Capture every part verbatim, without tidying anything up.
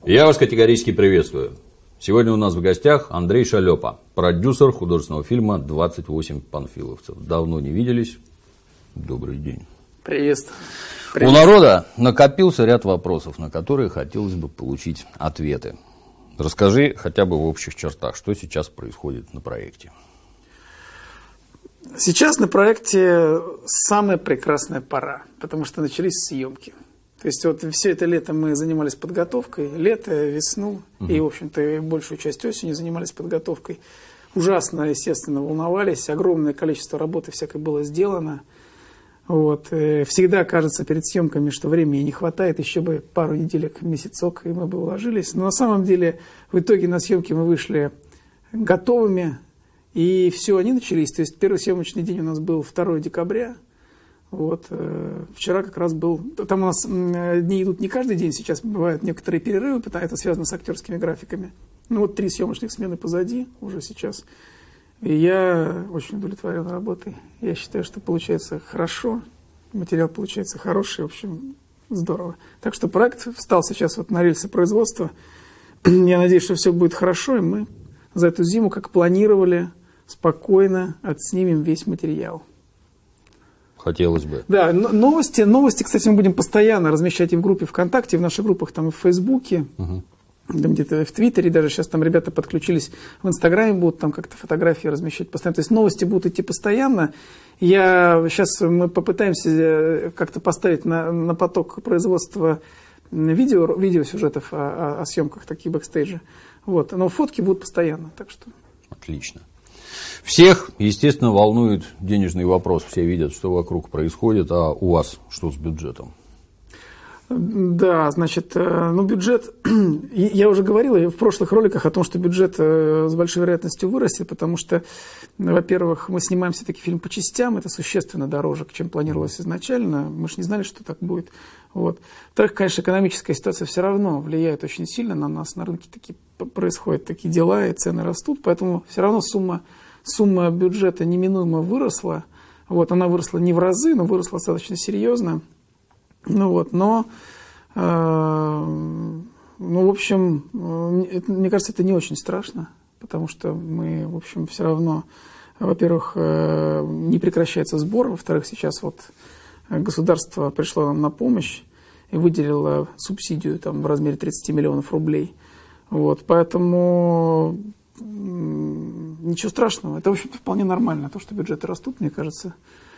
Я вас категорически приветствую. Сегодня у нас в гостях Андрей Шалёпа, продюсер художественного фильма «двадцать восемь панфиловцев». Давно не виделись. Добрый день. Приветствую. У народа накопился ряд вопросов, на которые хотелось бы получить ответы. Расскажи хотя бы в общих чертах, что сейчас происходит на проекте. Сейчас на проекте самая прекрасная пора, потому что начались съемки. То есть вот все это лето мы занимались подготовкой, лето, весну угу. и, в общем-то, большую часть осени занимались подготовкой. Ужасно, естественно, волновались, огромное количество работы всякой было сделано. Вот. Всегда кажется перед съемками, что времени не хватает, еще бы пару неделек, месяцок, и мы бы уложились. Но на самом деле в итоге на съемки мы вышли готовыми, и все, они начались. То есть первый съемочный день у нас был второго декабря. Вот. Вчера как раз был... Там у нас дни идут не каждый день, сейчас бывают некоторые перерывы, это связано с актерскими графиками. Ну вот три съемочных смены позади уже сейчас. И я очень удовлетворен работой. Я считаю, что получается хорошо, материал получается хороший, в общем, здорово. Так что проект встал сейчас вот на рельсы производства. Я надеюсь, что все будет хорошо, и мы за эту зиму, как планировали, спокойно отснимем весь материал. Хотелось бы. Да, новости, новости, кстати, мы будем постоянно размещать и в группе ВКонтакте, и в наших группах там и в Фейсбуке. Угу. Там где-то в Твиттере, даже сейчас там ребята подключились, в Инстаграме будут там как-то фотографии размещать постоянно. То есть новости будут идти постоянно. Я, сейчас мы попытаемся как-то поставить на, на поток производства видео, видеосюжетов о, о, о съемках, такие бэкстейджи. Вот. Но фотки будут постоянно. Так что... Отлично. Всех, естественно, волнует денежный вопрос. Все видят, что вокруг происходит, а у вас что с бюджетом? Да, значит, ну бюджет, я уже говорил в прошлых роликах о том, что бюджет с большой вероятностью вырастет, потому что, во-первых, мы снимаем все-таки фильм по частям, это существенно дороже, чем планировалось изначально, мы же не знали, что так будет. Вот. Во-вторых, конечно, экономическая ситуация все равно влияет очень сильно на нас, на рынке такие, происходят такие дела, и цены растут, поэтому все равно сумма, сумма бюджета неминуемо выросла, вот, она выросла не в разы, но выросла достаточно серьезно. Ну вот, но, э, ну, в общем, э, это, мне кажется, это не очень страшно, потому что мы, в общем, все равно, во-первых, э, не прекращается сбор, во-вторых, сейчас вот государство пришло нам на помощь и выделило субсидию там, в размере тридцать миллионов рублей. Вот, поэтому э, ничего страшного, это, в общем-то, вполне нормально, то, что бюджеты растут, мне кажется.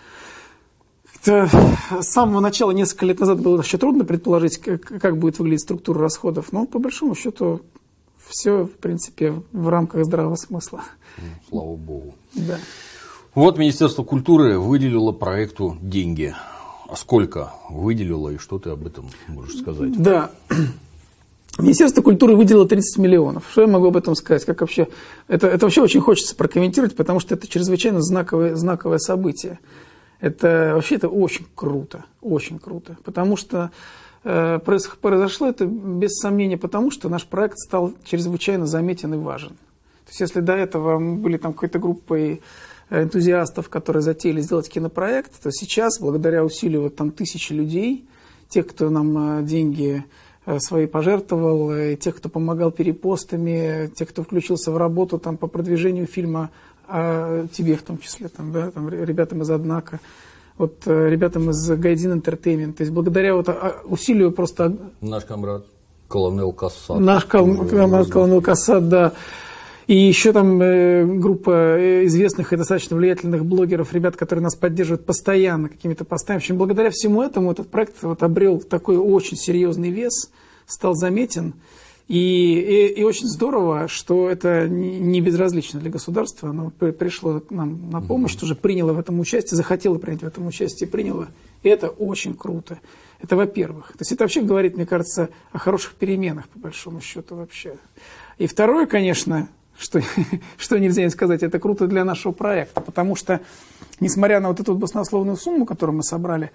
С самого начала, несколько лет назад, было еще трудно предположить, как, как будет выглядеть структура расходов, но по большому счету все, в принципе, в рамках здравого смысла. Слава Богу. Да. Вот Министерство культуры выделило проекту деньги. А сколько выделило и что ты об этом можешь сказать? Да. Министерство культуры выделило тридцать миллионов. Что я могу об этом сказать? Как вообще? Это, это вообще очень хочется прокомментировать, потому что это чрезвычайно знаковое, знаковое событие. Это вообще это очень круто, очень круто, потому что э, произошло это без сомнения, потому что наш проект стал чрезвычайно заметен и важен. То есть если до этого мы были там какой-то группой энтузиастов, которые затеяли сделать кинопроект, то сейчас, благодаря усилию вот, там, тысячи людей, тех, кто нам э, деньги э, свои пожертвовал, э, тех, кто помогал перепостами, тех, кто включился в работу там, по продвижению фильма, а тебе в том числе, там, да, там, ребятам из Однако, вот, ребятам из Гайдин Entertainment. То есть благодаря вот, усилию просто... Наш комрад Колонел Кассат. Наш комрад Колонел Кассат, да. И еще там э, группа известных и достаточно влиятельных блогеров, ребят, которые нас поддерживают постоянно какими-то постами. В общем, благодаря всему этому этот проект вот, обрел такой очень серьезный вес, стал заметен. И, и, и очень здорово, что это не безразлично для государства. Оно пришло нам на помощь, mm-hmm. тоже приняло в этом участие, захотело принять в этом участие, приняло. И это очень круто. Это во-первых. То есть это вообще говорит, мне кажется, о хороших переменах, по большому счету, вообще. И второе, конечно, что, что нельзя не сказать, это круто для нашего проекта. Потому что, несмотря на вот эту баснословную сумму, которую мы собрали,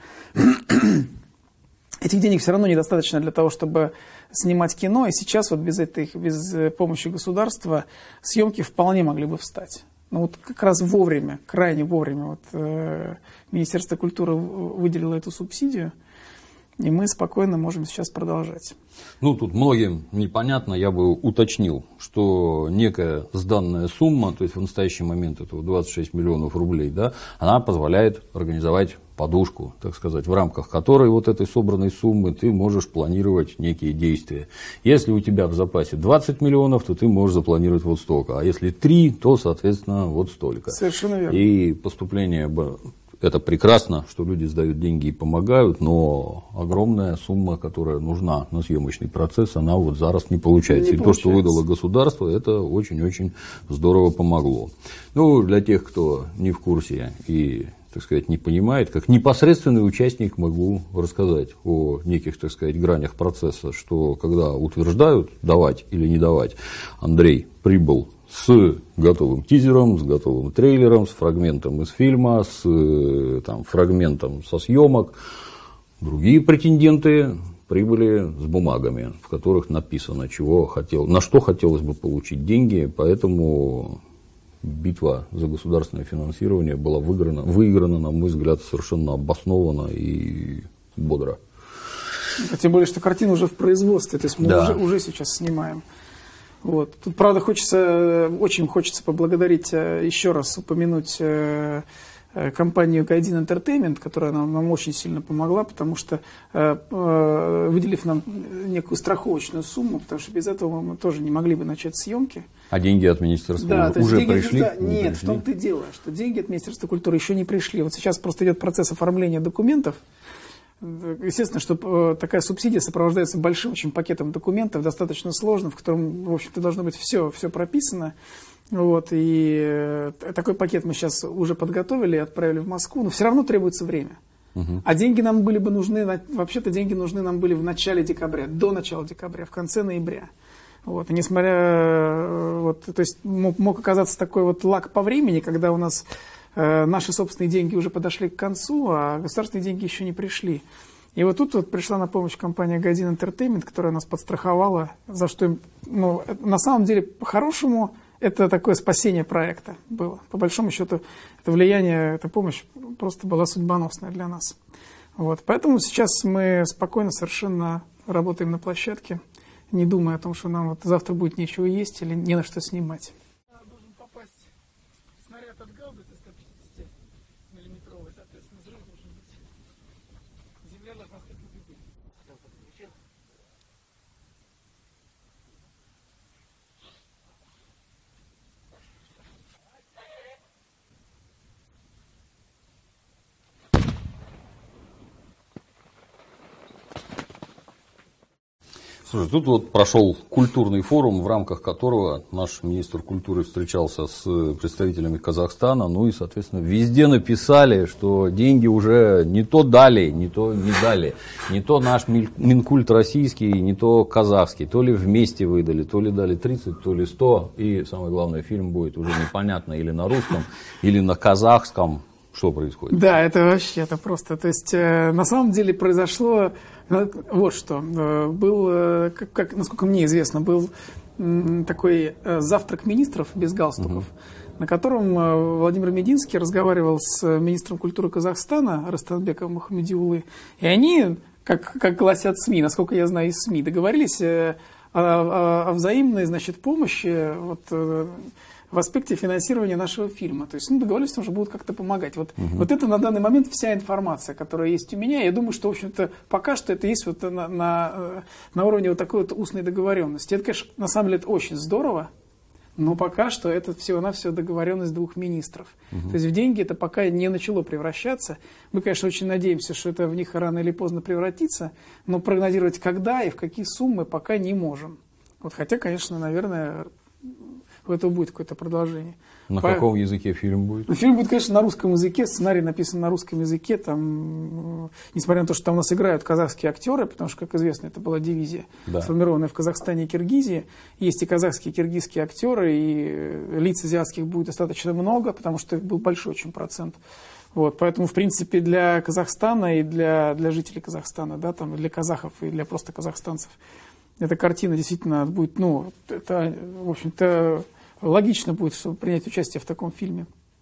этих денег все равно недостаточно для того, чтобы снимать кино. И сейчас вот без, этой, без помощи государства съемки вполне могли бы встать. Но вот как раз вовремя, крайне вовремя, вот, э, Министерство культуры выделило эту субсидию. И мы спокойно можем сейчас продолжать. Ну, тут многим непонятно, я бы уточнил, что некая сданная сумма, то есть в настоящий момент это двадцать шесть миллионов рублей, да, она позволяет организовать подушку, так сказать, в рамках которой вот этой собранной суммы ты можешь планировать некие действия. Если у тебя в запасе двадцать миллионов, то ты можешь запланировать вот столько, а если три, то, соответственно, вот столько. Совершенно верно. И поступление... Это прекрасно, что люди сдают деньги и помогают, но огромная сумма, которая нужна на съемочный процесс, она вот зараз не получается. Не и получается. То, что выдало государство, это очень-очень здорово помогло. Ну, для тех, кто не в курсе и, так сказать, не понимает, как непосредственный участник могу рассказать о неких, так сказать, гранях процесса, что когда утверждают давать или не давать, Андрей прибыл с готовым тизером, с готовым трейлером, с фрагментом из фильма, с там, фрагментом со съемок. Другие претенденты прибыли с бумагами, в которых написано, чего хотел, на что хотелось бы получить деньги, поэтому битва за государственное финансирование была выиграна, выиграна, на мой взгляд, совершенно обоснованно и бодро. Тем более, что картина уже в производстве, то есть мы Да. уже, уже сейчас снимаем. Вот. Тут, правда, хочется, очень хочется поблагодарить, еще раз упомянуть компанию Гайдин Entertainment, которая нам, нам очень сильно помогла, потому что, выделив нам некую страховочную сумму, потому что без этого мы тоже не могли бы начать съемки. А деньги от Министерства Да, уже, то есть уже деньги, пришли? Да, Не нет, пришли? в том-то и дело, что деньги от Министерства культуры еще не пришли. Вот сейчас просто идет процесс оформления документов. Естественно, что такая субсидия сопровождается большим очень пакетом документов, достаточно сложным, в котором, в общем-то, должно быть все, все прописано. Вот, и такой пакет мы сейчас уже подготовили и отправили в Москву, но все равно требуется время. Угу. А деньги нам были бы нужны, вообще-то деньги нужны нам были в начале декабря, до начала декабря, в конце ноября. Вот, и несмотря, вот, то есть мог, мог оказаться такой вот лаг по времени, когда у нас э, наши собственные деньги уже подошли к концу, а государственные деньги еще не пришли. И вот тут вот пришла на помощь компания Гайдин Entertainment, которая нас подстраховала, за что, ну, на самом деле, по-хорошему, это такое спасение проекта было. По большому счету, это влияние, эта помощь просто была судьбоносная для нас. Вот, поэтому сейчас мы спокойно совершенно работаем на площадке, не думая о том, что нам вот завтра будет нечего есть или не на что снимать. Должен попасть снаряд от гаубицы сто пятьдесят миллиметровый, соответственно, взрыв должен быть. Земля должна стать на дыбы. Слушай, тут вот прошел культурный форум, в рамках которого наш министр культуры встречался с представителями Казахстана, ну и, соответственно, везде написали, что деньги уже не то дали, не то не дали, не то наш Минкульт российский, не то казахский, то ли вместе выдали, то ли дали тридцать, то ли сто, и самое главное, фильм будет уже непонятно или на русском, или на казахском. Что происходит? Да, это вообще, это просто, то есть, э, на самом деле произошло, э, вот что, э, был, э, как, как, насколько мне известно, был э, такой э, завтрак министров без галстуков, угу. на котором э, Владимир Мединский разговаривал с министром культуры Казахстана Рыстанбеком Мухамедиулы, и они, как, как гласят СМИ, насколько я знаю из СМИ, договорились э, о, о, о взаимной, значит, помощи, вот, э, в аспекте финансирования нашего фильма. То есть, ну, договорились, что будут как-то помогать. Вот, угу. вот это на данный момент вся информация, которая есть у меня. Я думаю, что, в общем-то, пока что это есть вот на, на, на уровне вот такой вот устной договоренности. Это, конечно, на самом деле, это очень здорово, но пока что это всего-навсего договоренность двух министров. Угу. То есть в деньги это пока не начало превращаться. Мы, конечно, очень надеемся, что это в них рано или поздно превратится, но прогнозировать когда и в какие суммы пока не можем. Вот, хотя, конечно, наверное, у этого будет какое-то продолжение. На По... каком языке фильм будет? Ну, фильм будет, конечно, на русском языке. Сценарий написан на русском языке. Там, несмотря на то, что там у нас играют казахские актеры, потому что, как известно, это была дивизия, да. сформированная в Казахстане и Киргизии. Есть и казахские, и киргизские актеры, и лиц азиатских будет достаточно много, потому что был большой очень процент. Вот, поэтому, в принципе, для Казахстана и для, для жителей Казахстана, да, там, и для казахов, и для просто казахстанцев, эта картина действительно будет, ну, это, в общем-то, логично будет, чтобы принять участие в таком фильме.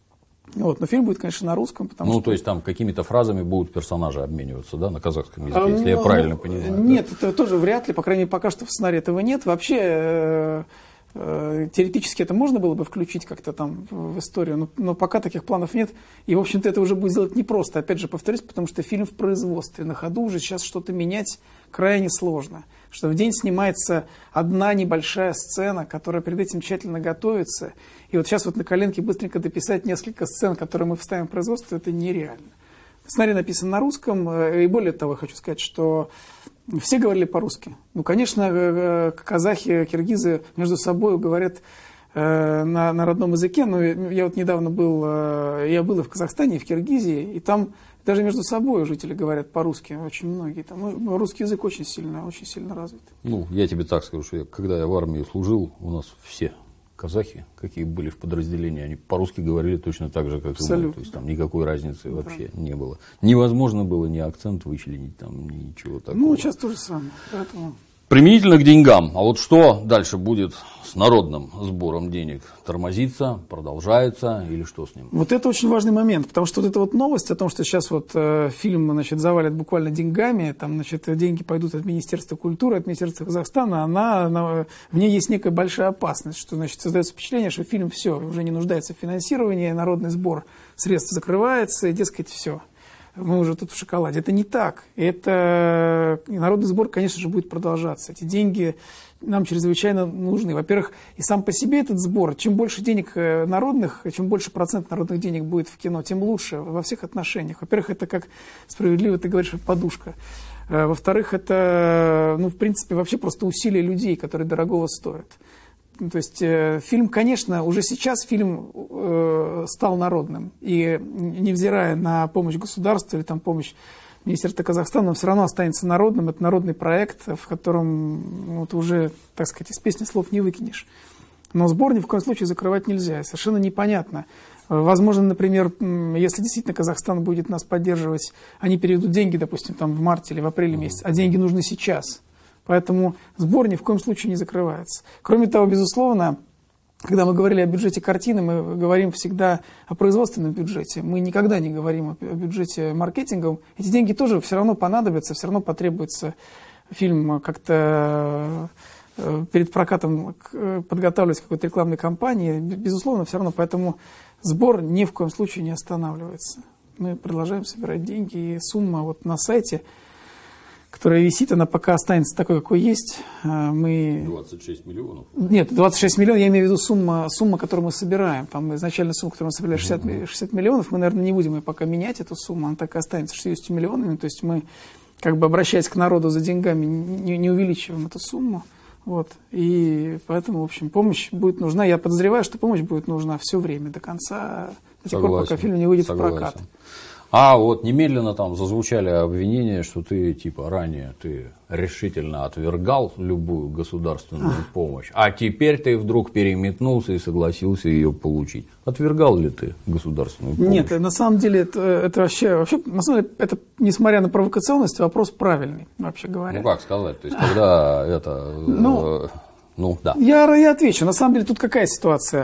Вот, но фильм будет, конечно, на русском. Потому ну, что... то есть там какими-то фразами будут персонажи обмениваться, да, на казахском языке, а, если я ну, правильно понимаю. Нет, да? это тоже вряд ли, по крайней мере, пока что в сценарии этого нет. Вообще, э, э, теоретически это можно было бы включить как-то там в историю, но, но пока таких планов нет. И, в общем-то, это уже будет сделать непросто, опять же, повторюсь, потому что фильм в производстве, на ходу уже сейчас что-то менять крайне сложно. Что в день снимается одна небольшая сцена, которая перед этим тщательно готовится. И вот сейчас вот на коленке быстренько дописать несколько сцен, которые мы вставим в производство, это нереально. Сценарий написан на русском, и более того, я хочу сказать, что все говорили по-русски. Ну, конечно, казахи, киргизы между собой говорят на, на родном языке, но я вот недавно был, я был и в Казахстане, и в Киргизии, и там даже между собой жители говорят по-русски, очень многие. Там, русский язык очень сильно, очень сильно развит. Ну, я тебе так скажу, что я, когда я в армии служил, у нас все казахи, какие были в подразделении, они по-русски говорили точно так же, как и мы. То есть там никакой разницы да. вообще не было. Невозможно было ни акцент вычленить, там, ничего такого. Ну, сейчас то же самое. Поэтому... Применительно к деньгам. А вот что дальше будет с народным сбором денег? Тормозится, продолжается или что с ним? Вот это очень важный момент, потому что вот эта вот новость о том, что сейчас вот э, фильм, значит, завалят буквально деньгами, там, значит, деньги пойдут от Министерства культуры, от Министерства Казахстана, она, она, в ней есть некая большая опасность, что, значит, создается впечатление, что фильм все, уже не нуждается в финансировании, народный сбор средств закрывается, и, дескать, все. Мы уже тут в шоколаде. Это не так. Это народный сбор, конечно же, будет продолжаться. Эти деньги нам чрезвычайно нужны. Во-первых, и сам по себе этот сбор, чем больше денег народных, чем больше процент народных денег будет в кино, тем лучше во всех отношениях. Во-первых, это, как справедливо ты говоришь, подушка. Во-вторых, это, ну, в принципе, вообще просто усилия людей, которые дорогого стоят. То есть э, фильм, конечно, уже сейчас фильм э, стал народным. И невзирая на помощь государства или там, помощь Министерства Казахстана, он все равно останется народным. Это народный проект, в котором вот, уже, так сказать, из песни слов не выкинешь. Но сбор ни в коем случае закрывать нельзя. Совершенно непонятно. Возможно, например, если действительно Казахстан будет нас поддерживать, они переведут деньги, допустим, там, в марте или в апреле месяце, а деньги нужны сейчас. Поэтому сбор ни в коем случае не закрывается. Кроме того, безусловно, когда мы говорили о бюджете картины, мы говорим всегда о производственном бюджете. Мы никогда не говорим о бюджете маркетинговом. Эти деньги тоже все равно понадобятся, все равно потребуется фильм как-то перед прокатом подготавливать к какой-то рекламной кампании. Безусловно, все равно. Поэтому сбор ни в коем случае не останавливается. Мы продолжаем собирать деньги. И сумма вот на сайте, которая висит, она пока останется такой, какой есть. Мы... двадцать шесть миллионов? Нет, двадцать шесть миллионов, я имею в виду сумма, сумма, которую мы собираем. Там изначально сумма, которую мы собирали, шестьдесят, шестьдесят миллионов. Мы, наверное, не будем ее пока менять, эту сумму. Она так и останется шестьдесят миллионами. То есть мы, как бы обращаясь к народу за деньгами, не, не увеличиваем эту сумму. Вот. И поэтому, в общем, помощь будет нужна. Я подозреваю, что помощь будет нужна все время, до конца, до тех пор, пока фильм не выйдет Согласен. в прокат. А вот немедленно там зазвучали обвинения, что ты типа ранее ты решительно отвергал любую государственную а. помощь, а теперь ты вдруг переметнулся и согласился ее получить. Отвергал ли ты государственную помощь? Нет, на самом деле это, это вообще, вообще, на самом деле, это, несмотря на провокационность, вопрос правильный, вообще говоря. Ну как сказать, то есть когда это... Ну, Ну, да. Я, я отвечу. На самом деле тут какая ситуация?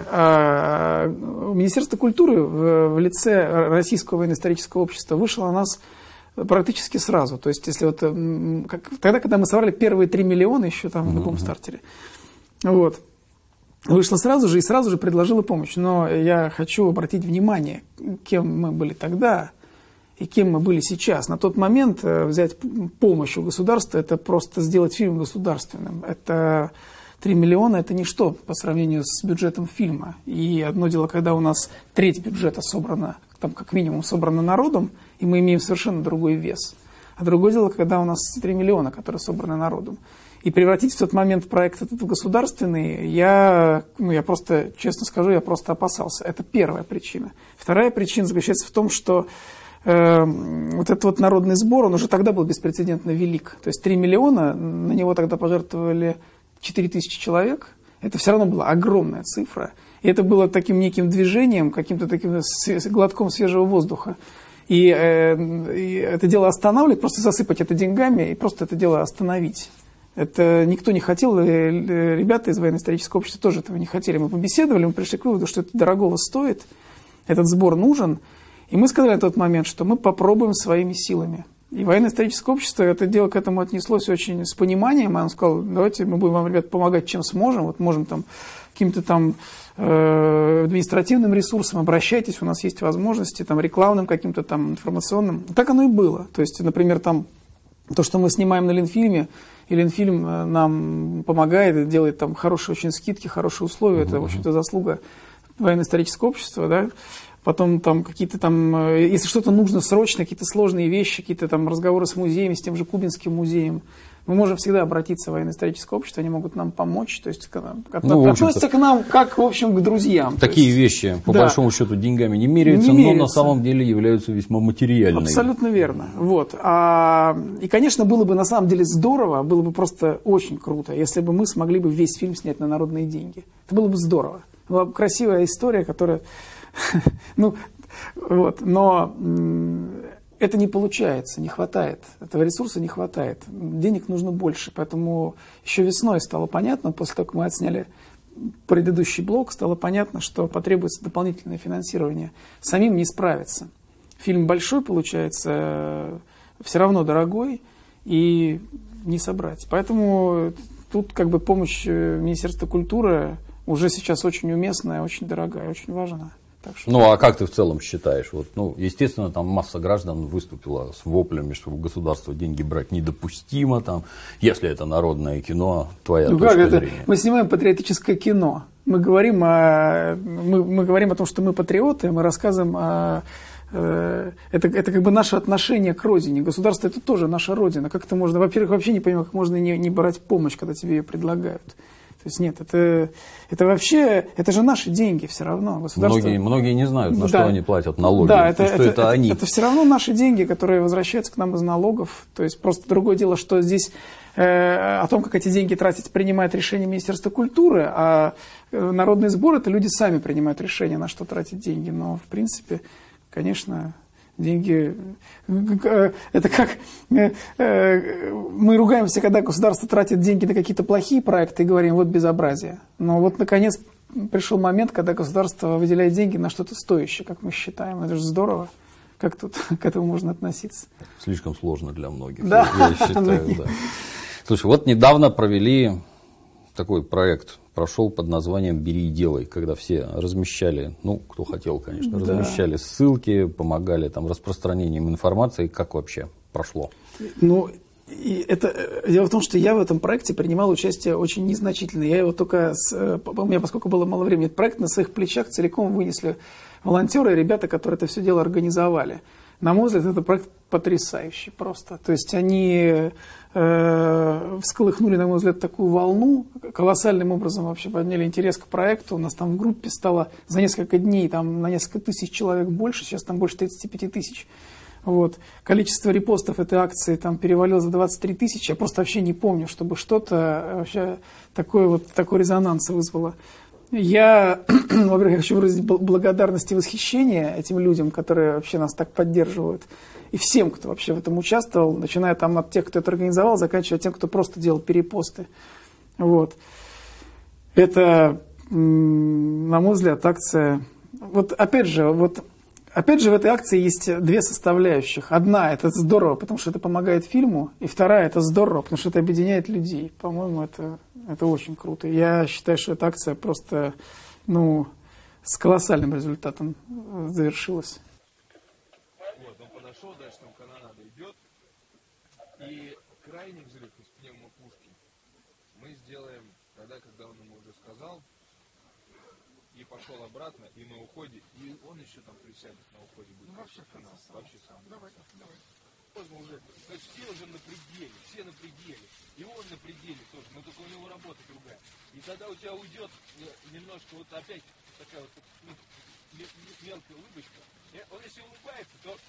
Министерство культуры в лице Российского военно-исторического общества вышло на нас практически сразу. То есть, если вот как, тогда, когда мы собрали первые три миллиона еще там на бумстартере, вот, вышло сразу же и сразу же предложила помощь. Но я хочу обратить внимание, кем мы были тогда и кем мы были сейчас. На тот момент взять помощь у государства — это просто сделать фильм государственным. Это три миллиона – это ничто по сравнению с бюджетом фильма. И одно дело, когда у нас треть бюджета собрана, там как минимум собрана народом, и мы имеем совершенно другой вес. А другое дело, когда у нас три миллиона, которые собраны народом. И превратить в тот момент проект этот в государственный, я, ну, я просто, честно скажу, я просто опасался. Это первая причина. Вторая причина заключается в том, что э, вот этот вот народный сбор, он уже тогда был беспрецедентно велик. То есть три миллиона, на него тогда пожертвовали четыре тысячи человек, это все равно была огромная цифра. И это было таким неким движением, каким-то таким глотком свежего воздуха. И, э, и это дело останавливать, просто засыпать это деньгами и просто это дело остановить. Это никто не хотел, ребята из военно-исторического общества тоже этого не хотели. Мы побеседовали, мы пришли к выводу, что это дорогого стоит. этот сбор нужен. И мы сказали на тот момент, что мы попробуем своими силами. И военно-историческое общество это дело к этому отнеслось очень с пониманием. Он сказал, давайте мы будем вам, ребят, помогать, чем сможем. Вот можем там каким-то там э, административным ресурсом обращайтесь, у нас есть возможности, там, рекламным каким-то там информационным. Так оно и было. То есть, например, там то, что мы снимаем на Ленфильме, и Ленфильм нам помогает, делает там хорошие очень скидки, хорошие условия, это, в общем-то, заслуга военно-исторического общества, да. Потом там какие-то там, если что-то нужно срочно, какие-то сложные вещи, какие-то там разговоры с музеями, с тем же Кубинским музеем, мы можем всегда обратиться в военно-историческое общество, они могут нам помочь, то есть ну, относятся к нам как, в общем, к друзьям. Такие есть, вещи, по да. большому счету, деньгами не меряются, не меряются, но на самом деле являются весьма материальными. Абсолютно верно. Вот. А, и, конечно, было бы на самом деле здорово, было бы просто очень круто, если бы мы смогли бы весь фильм снять на народные деньги. Это было бы здорово. Была бы красивая история, которая... ну, вот, но это не получается, не хватает, этого ресурса не хватает, денег нужно больше, поэтому еще весной стало понятно, после того, как мы отсняли предыдущий блок, стало понятно, что потребуется дополнительное финансирование, самим не справиться. Фильм большой получается, все равно дорогой и не собрать, поэтому тут как бы помощь Министерства культуры уже сейчас очень уместная, очень дорогая, очень важна. Что... Ну, а как ты в целом считаешь? Вот, ну, естественно, там масса граждан выступила с воплями, что у государства деньги брать недопустимо, там, если это народное кино, твоя ну, точка как зрения. Это? Мы снимаем патриотическое кино. Мы говорим, о, мы, мы говорим о том, что мы патриоты, мы рассказываем о... Это, это как бы наше отношение к родине. Государство это тоже наша родина. Как это можно? Во-первых, вообще не понимаю, как можно не, не брать помощь, когда тебе ее предлагают. То есть нет, это, это вообще, это же наши деньги все равно. Государство... Многие, многие не знают, на да. что они платят налоги, да, это, что это, это, это они. Это все равно наши деньги, которые возвращаются к нам из налогов. То есть просто другое дело, что здесь э, о том, как эти деньги тратить, принимает решение Министерства культуры, а народный сбор это люди сами принимают решение, на что тратить деньги. Но в принципе, конечно... Деньги, это как мы ругаемся, когда государство тратит деньги на какие-то плохие проекты и говорим, вот безобразие. Но вот наконец пришел момент, когда государство выделяет деньги на что-то стоящее, как мы считаем. Это же здорово. Как тут к этому можно относиться? Слишком сложно для многих, да. я считаю. Да. Слушай, вот недавно провели такой проект, прошел под названием «Бери и делай», когда все размещали, ну, кто хотел, конечно, да. размещали ссылки, помогали там распространением информации. Как вообще прошло? Ну, и это, дело в том, что я в этом проекте принимал участие очень незначительно. Я его только, с, у меня, поскольку было мало времени, этот проект на своих плечах целиком вынесли волонтеры и ребята, которые это все дело организовали. На мой взгляд, это проект потрясающий просто. То есть они э, всколыхнули, на мой взгляд, такую волну, колоссальным образом вообще подняли интерес к проекту. У нас там в группе стало за несколько дней там, на несколько тысяч человек больше, сейчас там больше тридцати пяти тысяч. Вот. Количество репостов этой акции там перевалило за двадцать три тысячи. Я просто вообще не помню, чтобы что-то вообще такой, вот, такой резонанс вызвало. Я, во-первых, я хочу выразить благодарность и восхищение этим людям, которые вообще нас так поддерживают. И всем, кто вообще в этом участвовал, начиная там от тех, кто это организовал, заканчивая тем, кто просто делал перепосты. Вот. Это, на мой взгляд, акция... Вот опять же, вот... Опять же, в этой акции есть две составляющих. Одна – это здорово, потому что это помогает фильму. И вторая – это здорово, потому что это объединяет людей. По-моему, это, это очень круто. Я считаю, что эта акция просто ну, с колоссальным результатом завершилась. Вот, он подошел, дальше там канонада идет. И крайний взрыв из пневмопушки мы сделаем тогда, когда он ему уже сказал. И пошел обратно, и на уходе, и он еще там присядет на уходе будет. Ну, вообще сам. Вообще сам. Давай, давай. Уже, то есть все уже на пределе, все на пределе. И он на пределе тоже, но только у него работа другая. И тогда у тебя уйдет немножко вот опять такая вот ну, мелкая улыбочка. Он если улыбается, то...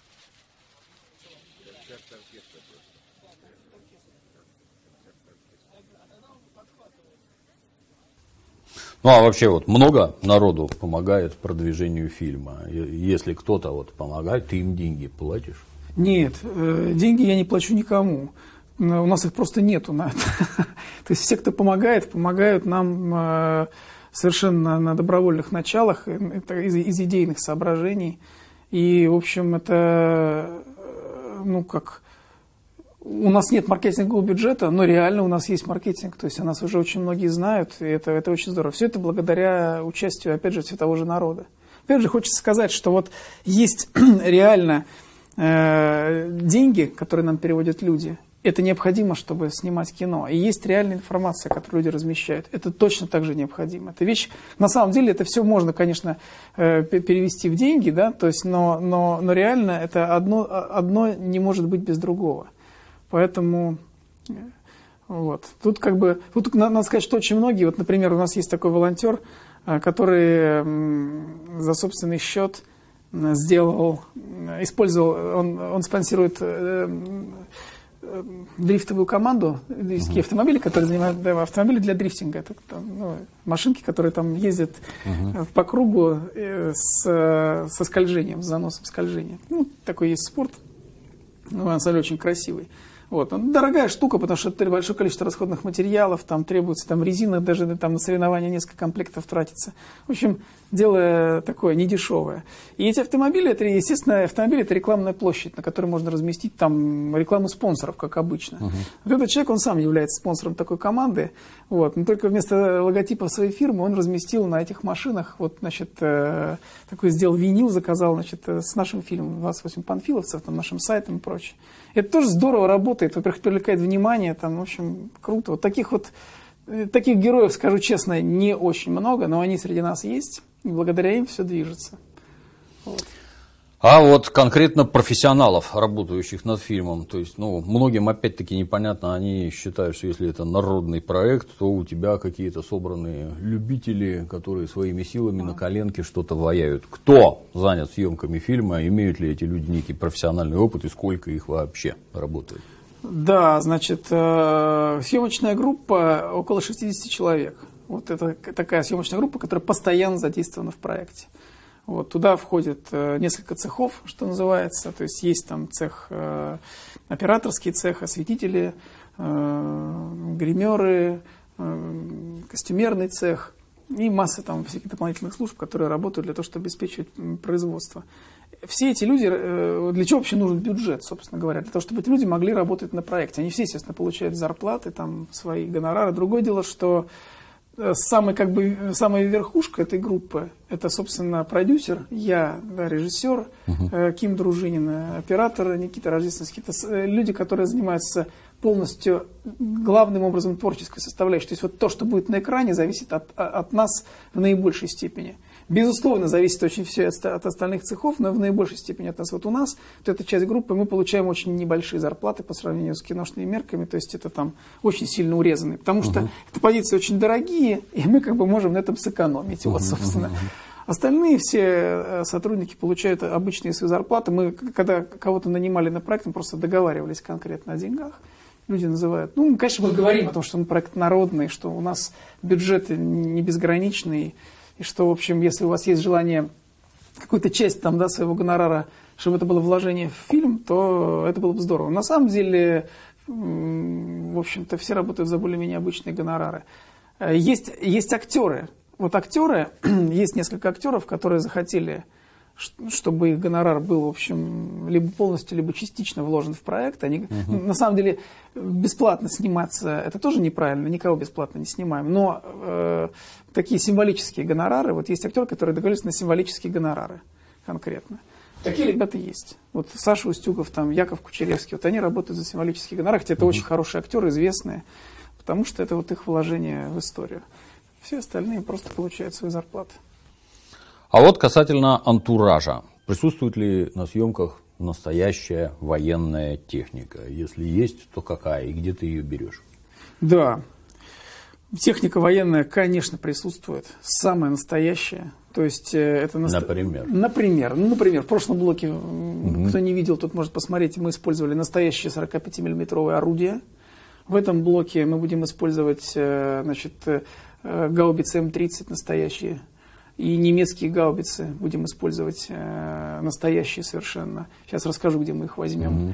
Ну, а вообще вот много народу помогает продвижению фильма? Если кто-то вот помогает, ты им деньги платишь? Нет, деньги я не плачу никому. У нас их просто нету на это. То есть все, кто помогает, помогают нам совершенно на добровольных началах, это из, из идейных соображений. И, в общем, это, ну, как... У нас нет маркетингового бюджета, но реально у нас есть маркетинг. То есть о нас уже очень многие знают, и это, это очень здорово. Все это благодаря участию, опять же, того же народа. Опять же, хочется сказать, что вот есть реально э, деньги, которые нам переводят люди. Это необходимо, чтобы снимать кино. И есть реальная информация, которую люди размещают. Это точно так же необходимо. Это вещь, на самом деле, это все можно, конечно, э, перевести в деньги, да, то есть, но, но, но реально это одно, одно не может быть без другого. Поэтому вот. Тут как бы, тут надо сказать, что очень многие, вот, например, у нас есть такой волонтер, который за собственный счет сделал, использовал, он, он спонсирует дрифтовую команду, дрифтовые uh-huh. автомобили, которые занимают, да, автомобили для дрифтинга, это, там, ну, машинки, которые там ездят uh-huh. по кругу с, со скольжением, с заносом скольжения. Ну, такой есть спорт, ну, на самом деле очень красивый. Вот. Дорогая штука, потому что это большое количество расходных материалов, там требуется там, резина, даже там, на соревнования несколько комплектов тратится. В общем, дело такое недешевое. И эти автомобили, это, естественно, автомобили это рекламная площадь, на которой можно разместить там рекламу спонсоров, как обычно. Uh-huh. Вот этот человек, он сам является спонсором такой команды, вот, но только вместо логотипа своей фирмы он разместил на этих машинах, вот, значит, э, такой сделал винил, заказал, значит, с нашим фильмом «двадцать восемь панфиловцев», там, нашим сайтом и прочее. Это тоже здорово работает, во-первых, привлекает внимание, там, в общем, круто. Вот таких вот, таких героев, скажу честно, не очень много, но они среди нас есть, и благодаря им все движется. Вот. А вот конкретно профессионалов, работающих над фильмом, то есть, ну, многим опять-таки непонятно, они считают, что если это народный проект, то у тебя какие-то собранные любители, которые своими силами на коленке что-то ваяют. Кто занят съемками фильма, имеют ли эти люди некий профессиональный опыт и сколько их вообще работает? Да, значит, съемочная группа около шестидесяти человек. Вот это такая съемочная группа, которая постоянно задействована в проекте. Вот, туда входит э, несколько цехов, что называется, то есть есть там цех, э, операторский цех, осветители, э, гримеры, э, костюмерный цех и масса там всяких дополнительных служб, которые работают для того, чтобы обеспечивать производство. Все эти люди, э, для чего вообще нужен бюджет, собственно говоря? Для того, чтобы эти люди могли работать на проекте. Они все, естественно, получают зарплаты, там, свои гонорары. Другое дело, что Самый, как бы, самая верхушка этой группы – это, собственно, продюсер, я, да, режиссер, uh-huh. Ким Дружинин, оператор Никита Рождественский. Это люди, которые занимаются полностью главным образом творческой составляющей. То есть вот то, что будет на экране, зависит от, от нас в наибольшей степени. Безусловно, зависит очень все от, от остальных цехов, но в наибольшей степени от нас. Вот у нас, вот эта часть группы, мы получаем очень небольшие зарплаты по сравнению с киношными мерками, то есть это там очень сильно урезанные, потому что uh-huh. это позиции очень дорогие, и мы как бы можем на этом сэкономить, uh-huh. вот, собственно. Uh-huh. Остальные все сотрудники получают обычные свои зарплаты. Мы, когда кого-то нанимали на проект, мы просто договаривались конкретно о деньгах. Люди называют, ну, конечно, мы говорим о том, что он проект народный, что у нас бюджет не безграничный, и что, в общем, если у вас есть желание какую-то часть там, да, своего гонорара, чтобы это было вложение в фильм, то это было бы здорово. На самом деле, в общем-то, все работают за более-менее обычные гонорары. Есть, есть актеры. Вот актеры, есть несколько актеров, которые захотели, чтобы их гонорар был, в общем, либо полностью, либо частично вложен в проект. Они, угу. на самом деле, бесплатно сниматься, это тоже неправильно, никого бесплатно не снимаем, но э, такие символические гонорары, вот есть актеры, которые договорились на символические гонорары конкретно. Такие ребята есть. Вот Саша Устюгов, там, Яков Кучеревский, вот они работают за символические гонорары, хотя это угу. очень хорошие актеры, известные, потому что это вот их вложение в историю. Все остальные просто получают свои зарплаты. А вот касательно антуража. Присутствует ли на съемках настоящая военная техника? Если есть, то какая и где ты ее берешь? Да. Техника военная, конечно, присутствует. Самая настоящая. То есть это наст... Например? Например. Ну, например, в прошлом блоке, угу. кто не видел, тот может посмотреть, мы использовали настоящее сорокапятимиллиметровое орудие. В этом блоке мы будем использовать, значит, гаубицы эм тридцать настоящие. И немецкие гаубицы будем использовать э, настоящие совершенно. Сейчас расскажу, где мы их возьмем.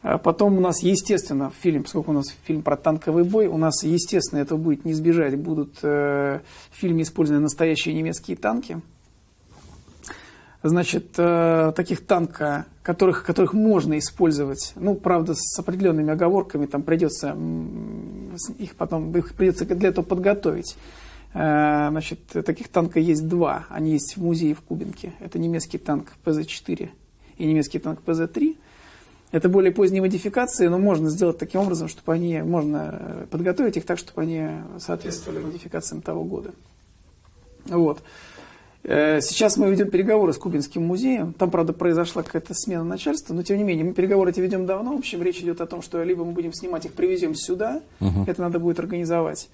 Потом у нас, естественно, фильм, поскольку у нас фильм про танковый бой, у нас, естественно, это будет не избежать, будут э, в фильме использованы настоящие немецкие танки. Значит, э, таких танков, которых, которых можно использовать, ну, правда, с определенными оговорками, там придется их потом их придется для этого подготовить. Э, значит, таких танков есть два, они есть в музее в Кубинке. Это немецкий танк Пэ Зэ четыре и немецкий танк Пэ Зэ три. Это более поздние модификации, но можно сделать таким образом, чтобы они, можно подготовить их так, чтобы они соответствовали модификациям того года. Вот. Сейчас мы ведем переговоры с Кубинским музеем. Там, правда, произошла какая-то смена начальства, но тем не менее, мы переговоры эти ведем давно. В общем, речь идет о том, что либо мы будем снимать их, привезем сюда, угу. Это надо будет организовать.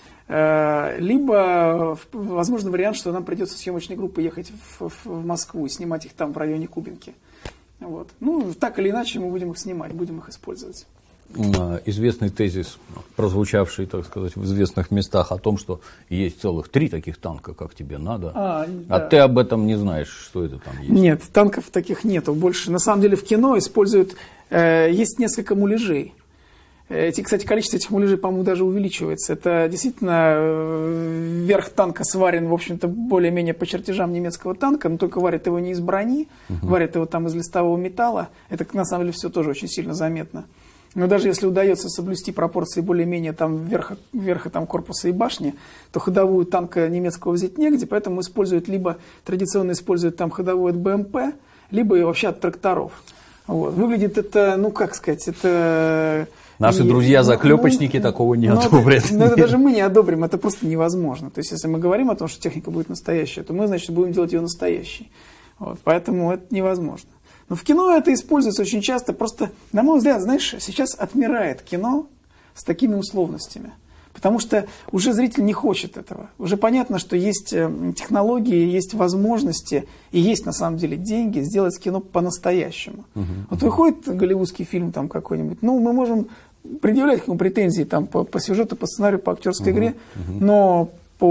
Либо, возможно, вариант, что нам придется съемочной группой ехать в, в, в Москву и снимать их там, в районе Кубинки. Вот. Ну, так или иначе, мы будем их снимать, будем их использовать. Известный тезис, прозвучавший, так сказать, в известных местах о том, что есть целых три таких танка, как тебе надо. А, да. А ты об этом не знаешь, что это там есть? Нет, танков таких нету. Больше, на самом деле, в кино используют, э, есть несколько муляжей. Эти, кстати, количество этих муляжей, по-моему, даже увеличивается. Это действительно э, верх танка сварен, в общем-то, более-менее по чертежам немецкого танка, но только варят его не из брони, угу. Варят его там из листового металла. Это, на самом деле, все тоже очень сильно заметно. Но даже если удается соблюсти пропорции более-менее там верха, верха там, корпуса и башни, то ходовую танка немецкого взять негде, поэтому используют либо традиционно используют там ходовую от Бэ Эм Пэ, либо вообще от тракторов. Вот. Выглядит это, ну как сказать, это... Наши друзья-заклепочники ну, такого не одобрят. Это, это даже мы не одобрим, это просто невозможно. То есть, если мы говорим о том, что техника будет настоящая, то мы, значит, будем делать ее настоящей. Вот, поэтому это невозможно. Но в кино это используется очень часто. Просто, на мой взгляд, знаешь, сейчас отмирает кино с такими условностями. Потому что уже зритель не хочет этого. Уже понятно, что есть технологии, есть возможности и есть на самом деле деньги сделать кино по-настоящему. Uh-huh. Вот выходит голливудский фильм там какой-нибудь, ну, мы можем предъявлять к нему претензии там, по, по сюжету, по сценарию, по актерской uh-huh. игре, uh-huh. но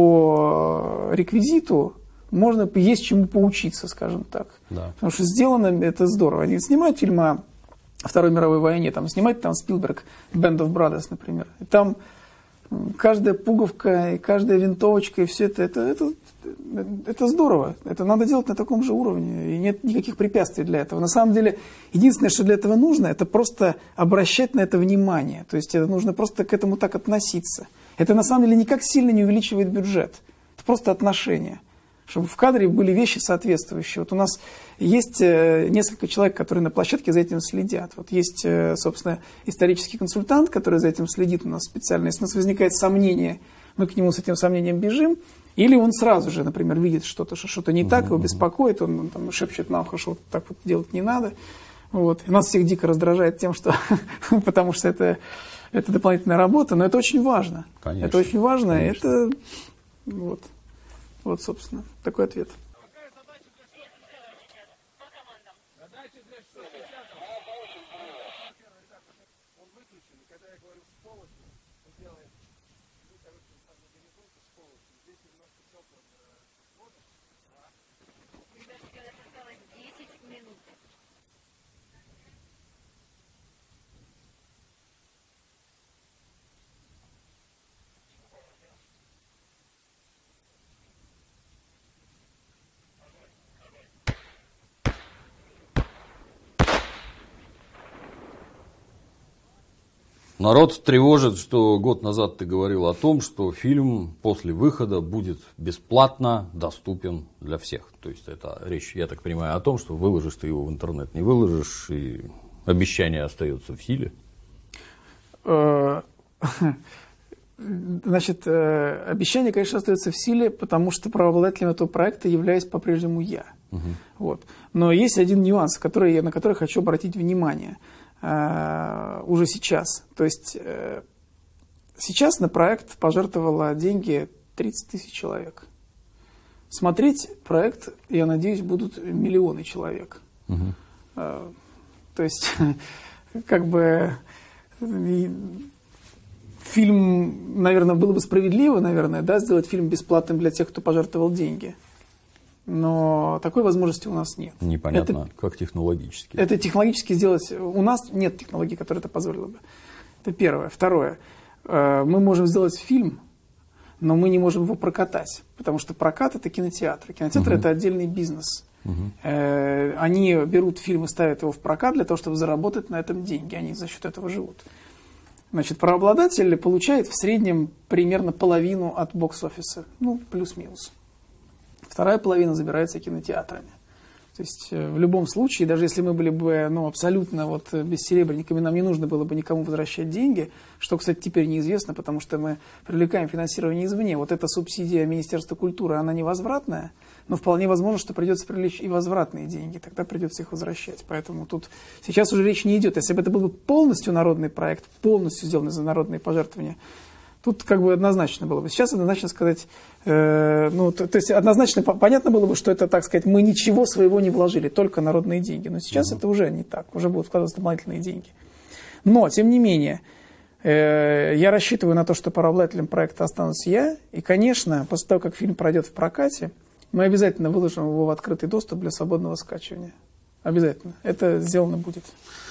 по реквизиту можно, есть чему поучиться, скажем так. Да. Потому что сделано это здорово. Они снимают фильм о Второй мировой войне, там снимает там Спилберг Band of Brothers, например. И там каждая пуговка и каждая винтовочка, и все это, это, это, это здорово. Это надо делать на таком же уровне. И нет никаких препятствий для этого. На самом деле, единственное, что для этого нужно, это просто обращать на это внимание. То есть, это нужно просто к этому так относиться. Это на самом деле никак сильно не увеличивает бюджет. Это просто отношение. Чтобы в кадре были вещи соответствующие. Вот у нас есть несколько человек, которые на площадке за этим следят. Вот есть, собственно, исторический консультант, который за этим следит у нас специально. Если у нас возникает сомнение, мы к нему с этим сомнением бежим. Или он сразу же, например, видит что-то, что что-то не так, его беспокоит, он, он там, шепчет на ухо, что вот так вот делать не надо. Вот. И нас всех дико раздражает тем, что... потому что это, это дополнительная работа, но это очень важно. Конечно. Это очень важно, Конечно. Это... Вот. Вот, собственно, такой ответ. Народ тревожит, что год назад ты говорил о том, что фильм после выхода будет бесплатно доступен для всех. То есть это речь, я так понимаю, о том, что выложишь ты его в интернет, не выложишь, и обещание остается в силе. Значит, обещание, конечно, остается в силе, потому что правообладателем этого проекта являюсь по-прежнему я. Угу. Вот. Но есть один нюанс, который, на который хочу обратить внимание. Uh, уже сейчас. То есть uh, сейчас на проект пожертвовало деньги тридцать тысяч человек. Смотреть проект, я надеюсь, будут миллионы человек. Uh-huh. Uh, то есть, как бы фильм, наверное, было бы справедливо, наверное, да, сделать фильм бесплатным для тех, кто пожертвовал деньги. но такой возможности у нас нет. Непонятно, это, как технологически. Это технологически сделать... У нас нет технологий, которые это позволило бы. Это первое. Второе. Мы можем сделать фильм, но мы не можем его прокатать, потому что прокат – это кинотеатр. Кинотеатр угу. – это отдельный бизнес. Угу. Они берут фильм и ставят его в прокат для того, чтобы заработать на этом деньги. Они за счет этого живут. Значит, правообладатель получает в среднем примерно половину от бокс-офиса. Ну, плюс-минус. Вторая половина забирается кинотеатрами. То есть в любом случае, даже если мы были бы ну, абсолютно вот, бессеребренниками, нам не нужно было бы никому возвращать деньги, что, кстати, теперь неизвестно, потому что мы привлекаем финансирование извне. Вот эта субсидия Министерства культуры, она невозвратная, но вполне возможно, что придется привлечь и возвратные деньги, тогда придется их возвращать. Поэтому тут сейчас уже речь не идет. Если бы это был бы полностью народный проект, полностью сделанный за народные пожертвования, тут как бы однозначно было бы. Сейчас однозначно сказать, э, ну, то, то есть однозначно понятно было бы, что это, так сказать, мы ничего своего не вложили, только народные деньги. Но сейчас mm-hmm. это уже не так, уже будут вкладываться дополнительные деньги. Но, тем не менее, э, я рассчитываю на то, что правообладателем проекта останусь я. И, конечно, после того, как фильм пройдет в прокате, мы обязательно выложим его в открытый доступ для свободного скачивания. Обязательно. Это сделано будет.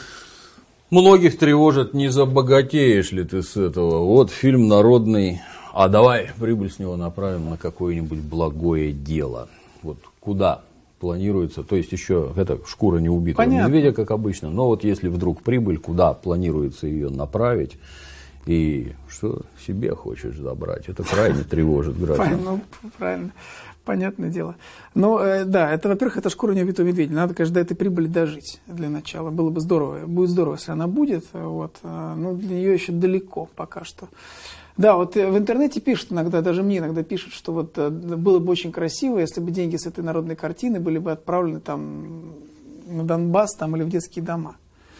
Многих тревожит, не забогатеешь ли ты с этого. Вот фильм народный, а давай прибыль с него направим на какое-нибудь благое дело. Вот куда планируется, то есть еще это шкура не убитого медведя, как обычно, но вот если вдруг прибыль, куда планируется ее направить, и что себе хочешь забрать, это крайне тревожит граждан. Ну, правильно. Понятное дело. Но, э, да, это, во-первых, это шкура неубитого медведя. Надо, конечно, до этой прибыли дожить для начала. Было бы здорово. Будет здорово, если она будет. Вот, но для нее еще далеко пока что. Да, вот в интернете пишут иногда, даже мне иногда пишут, что вот было бы очень красиво, если бы деньги с этой народной картины были бы отправлены там на Донбасс там, или в детские дома.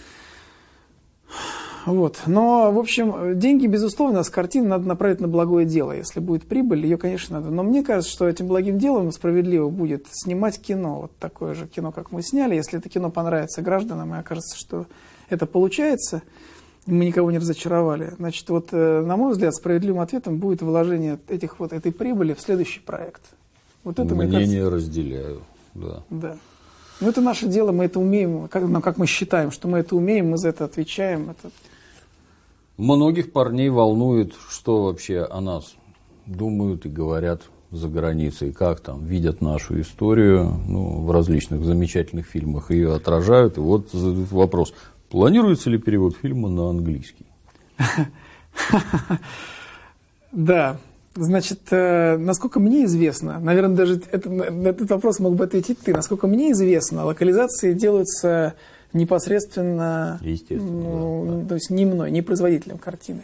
Вот. Но, в общем, деньги, безусловно, с картины надо направить на благое дело. Если будет прибыль, ее, конечно, надо. Но мне кажется, что этим благим делом справедливо будет снимать кино. Вот такое же кино, как мы сняли. Если это кино понравится гражданам, и окажется, что это получается, мы никого не разочаровали, значит, вот, на мой взгляд, справедливым ответом будет вложение этих, вот, этой прибыли в следующий проект. Вот это, мнение мне кажется, разделяю, да. Да. Ну, это наше дело, мы это умеем, как, ну, как мы считаем, что мы это умеем, мы за это отвечаем. Это... Многих парней волнует, что вообще о нас думают и говорят за границей, как там видят нашу историю, ну, в различных замечательных фильмах ее отражают. И вот задают вопрос, планируется ли перевод фильма на английский? Да. Значит, насколько мне известно, наверное, даже это, на этот вопрос мог бы ответить ты, насколько мне известно, локализации делаются непосредственно, ну, да, то есть не мной, не производителем картины.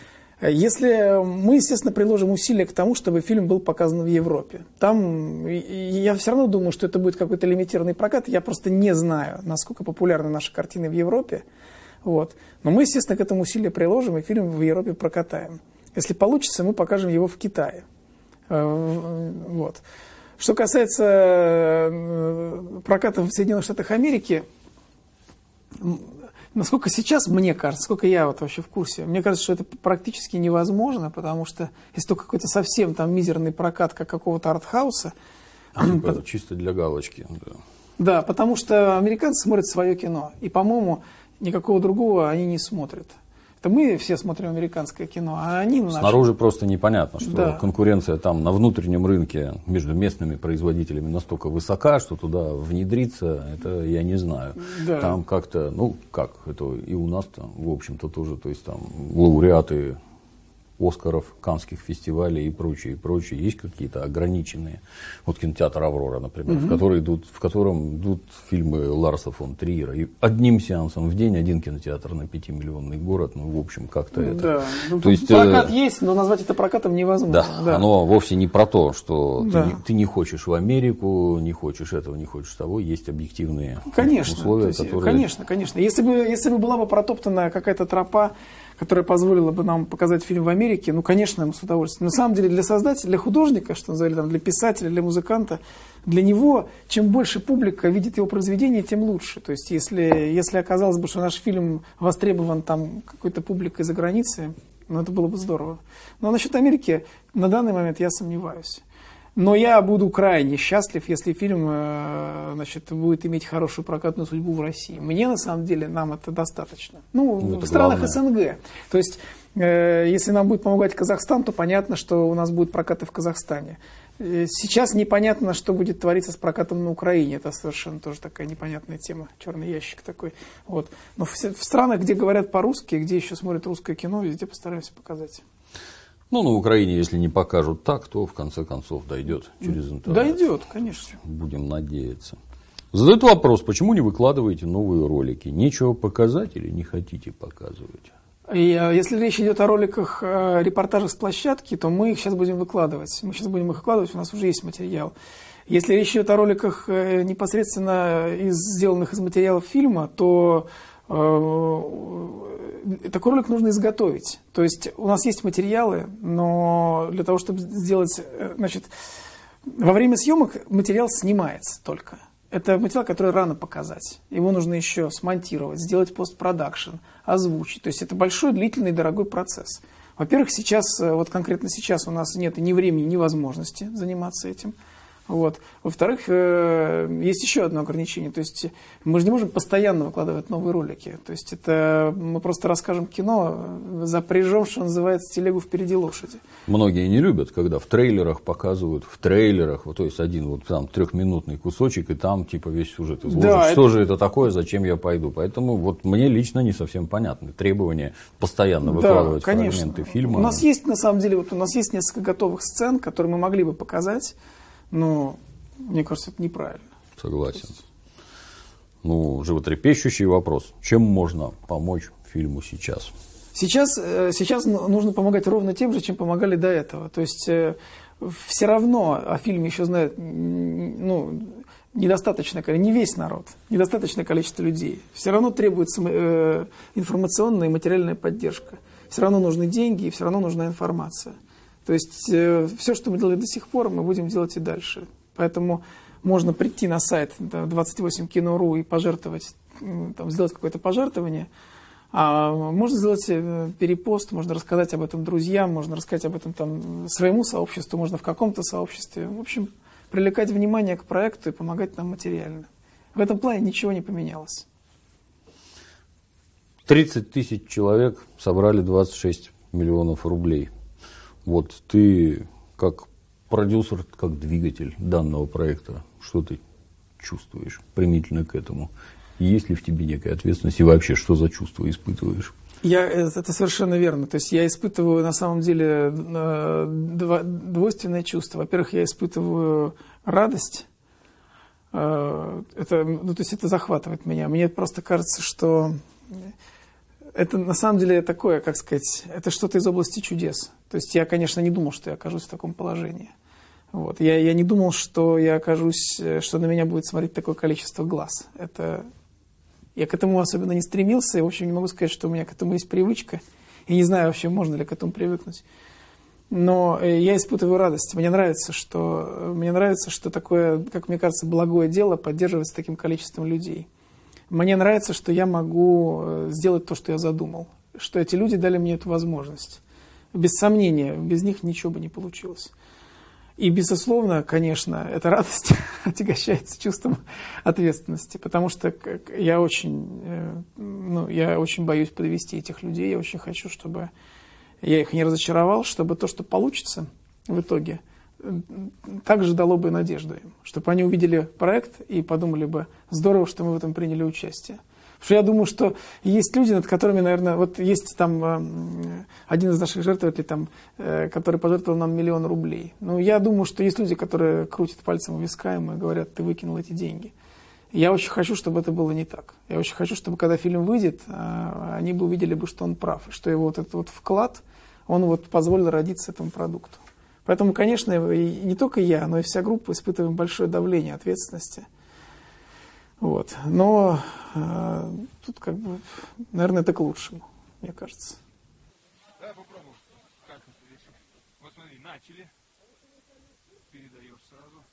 Если мы, естественно, приложим усилия к тому, чтобы фильм был показан в Европе, там я все равно думаю, что это будет какой-то лимитированный прокат, я просто не знаю, насколько популярны наши картины в Европе, вот. Но мы, естественно, к этому усилия приложим и фильм в Европе прокатаем. Если получится, мы покажем его в Китае. Вот. Что касается проката в Соединенных Штатах Америки, насколько сейчас, мне кажется, сколько я вот вообще в курсе, мне кажется, что это практически невозможно, потому что если только какой-то совсем там мизерный прокат, как какого-то артхауса... Типа, чисто для галочки. Да. Да, потому что американцы смотрят свое кино, и, по-моему, никакого другого они не смотрят. Это мы все смотрим американское кино, а они на снаружи просто непонятно, что да. конкуренция там на внутреннем рынке между местными производителями настолько высока, что туда внедриться, это я не знаю. Да. Там как-то, ну как, это и у нас-то, в общем-то, тоже, то есть там лауреаты Оскаров, Каннских фестивалей и прочее, и прочее, есть какие-то ограниченные. Вот кинотеатр «Аврора», например, угу. в, который идут, в котором идут фильмы Ларса фон Триера. И одним сеансом в день один кинотеатр на пятимиллионный город, ну, в общем, как-то это... Да, ну, то есть, прокат э... есть, но назвать это прокатом невозможно. Да, да. Оно вовсе не про то, что да. ты, не, ты не хочешь в Америку, не хочешь этого, не хочешь того, есть объективные конечно, условия, есть, которые... Конечно, конечно. Если бы, если бы была бы протоптана какая-то тропа, которая позволила бы нам показать фильм в Америке, ну, конечно, мы с удовольствием. На самом деле, для создателя, для художника, что называли, там, для писателя, для музыканта, для него, чем больше публика видит его произведение, тем лучше. То есть, если, если оказалось бы, что наш фильм востребован там какой-то публикой за границей, ну, это было бы здорово. Но насчет Америки на данный момент я сомневаюсь. Но я буду крайне счастлив, если фильм значит, будет иметь хорошую прокатную судьбу в России. Мне, на самом деле, нам это достаточно. Ну, ну в странах главное. СНГ. То есть, если нам будет помогать Казахстан, то понятно, что у нас будут прокаты в Казахстане. Сейчас непонятно, что будет твориться с прокатом на Украине. Это совершенно тоже такая непонятная тема. Черный ящик такой. Вот. Но в, в странах, где говорят по-русски, где еще смотрят русское кино, везде постараемся показать. Ну, на Украине, если не покажут так, то в конце концов дойдет через интернет. Дойдет, конечно. Будем надеяться. Задают вопрос, почему не выкладываете новые ролики? Нечего показать или не хотите показывать? И, если речь идет о роликах, репортажах с площадки, то мы их сейчас будем выкладывать. Мы сейчас будем их выкладывать, у нас уже есть материал. Если речь идет о роликах непосредственно из, сделанных из материалов фильма, то такой ролик нужно изготовить. То есть у нас есть материалы, но для того, чтобы сделать, значит, во время съемок материал снимается только. Это материал, который рано показать. Его нужно еще смонтировать, сделать постпродакшн, озвучить. То есть это большой, длительный, дорогой процесс. Во-первых, сейчас, вот конкретно сейчас у нас нет ни времени, ни возможности заниматься этим. Вот. Во-вторых, есть еще одно ограничение. То есть мы же не можем постоянно выкладывать новые ролики. То есть это мы просто расскажем кино, запряжем, что называется, телегу впереди лошади. Многие не любят, когда в трейлерах показывают, в трейлерах, вот, то есть один вот там трехминутный кусочек, и там типа весь сюжет изложен. Да, что это... же это такое, зачем я пойду? Поэтому вот мне лично не совсем понятны требования постоянно выкладывать, да, фрагменты фильма. У нас есть, на самом деле, вот у нас есть несколько готовых сцен, которые мы могли бы показать. Но, мне кажется, это неправильно. Согласен. Ну, животрепещущий вопрос. Чем можно помочь фильму сейчас? Сейчас, сейчас нужно помогать ровно тем же, чем помогали до этого. То есть, все равно о фильме еще знает, ну, недостаточно, не весь народ, недостаточное количество людей. Все равно требуется информационная и материальная поддержка. Все равно нужны деньги и все равно нужна информация. То есть, э, все, что мы делали до сих пор, мы будем делать и дальше. Поэтому можно прийти на сайт двадцать восемь кино точка ру и пожертвовать, там, сделать какое-то пожертвование. А можно сделать перепост, можно рассказать об этом друзьям, можно рассказать об этом там, своему сообществу, можно в каком-то сообществе. В общем, привлекать внимание к проекту и помогать нам материально. В этом плане ничего не поменялось. тридцать тысяч человек собрали двадцать шесть миллионов рублей. Вот ты, как продюсер, как двигатель данного проекта, что ты чувствуешь применительно к этому? Есть ли в тебе некая ответственность и вообще, что за чувства испытываешь? Я, это совершенно верно. То есть я испытываю на самом деле двойственное чувство. Во-первых, я испытываю радость. Это, ну, то есть это захватывает меня. Мне просто кажется, что это на самом деле такое, как сказать, это что-то из области чудес. То есть я, конечно, не думал, что я окажусь в таком положении. Вот. Я, я не думал, что я окажусь, что на меня будет смотреть такое количество глаз. Это... Я к этому особенно не стремился, и, в общем, не могу сказать, что у меня к этому есть привычка. И не знаю вообще, можно ли к этому привыкнуть. Но я испытываю радость. Мне нравится, что, мне нравится, что такое, как мне кажется, благое дело поддерживается таким количеством людей. Мне нравится, что я могу сделать то, что я задумал. Что эти люди дали мне эту возможность. Без сомнения, без них ничего бы не получилось. И, безусловно, конечно, эта радость отягощается чувством ответственности, потому что я очень, ну, я очень боюсь подвести этих людей, я очень хочу, чтобы я их не разочаровал, чтобы то, что получится в итоге, также дало бы надежду им, чтобы они увидели проект и подумали бы, здорово, что мы в этом приняли участие. Потому что я думаю, что есть люди, над которыми, наверное, вот есть там э, один из наших жертвователей, там, э, который пожертвовал нам миллион рублей. Но я думаю, что есть люди, которые крутят пальцем у виска и говорят, ты выкинул эти деньги. Я очень хочу, чтобы это было не так. Я очень хочу, чтобы когда фильм выйдет, э, они бы увидели бы, что он прав, и что его вот этот вот вклад, он вот позволил родиться этому продукту. Поэтому, конечно, и не только я, но и вся группа испытываем большое давление ответственности. Вот. Но э, тут как бы, наверное, это к лучшему, мне кажется. Давай попробуем, как это решить. Вот смотри, начали. Передаешь сразу.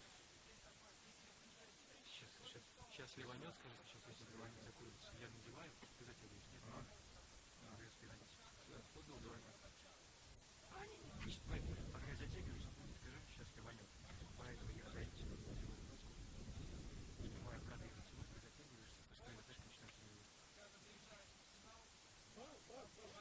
Сейчас, сейчас, сейчас ливанет, скажет, сейчас если ливанет закроется, я надеваю, ты затягиваешь. Ага. Ага. Сейчас ливанет.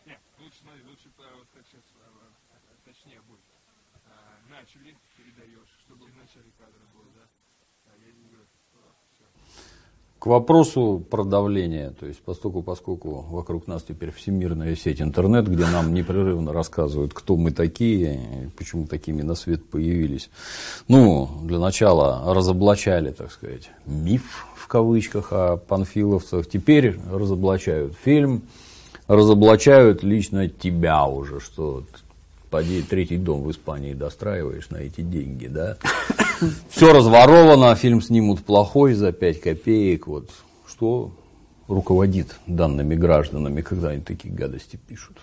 Нет, лучше, смотри, лучше вот как сейчас, точнее будет. Начали, передаешь, чтобы в начале кадра было, да? Я не говорю, все. К вопросу про давление, то есть поскольку, поскольку вокруг нас теперь всемирная сеть интернет, где нам непрерывно рассказывают, кто мы такие, почему такими на свет появились. Ну, для начала разоблачали, так сказать, миф в кавычках о панфиловцах, теперь разоблачают фильм, разоблачают лично тебя уже, что поди третий дом в Испании достраиваешь на эти деньги, да? Все разворовано, фильм снимут плохой за пять копеек. Вот. Что руководит данными гражданами, когда они такие гадости пишут?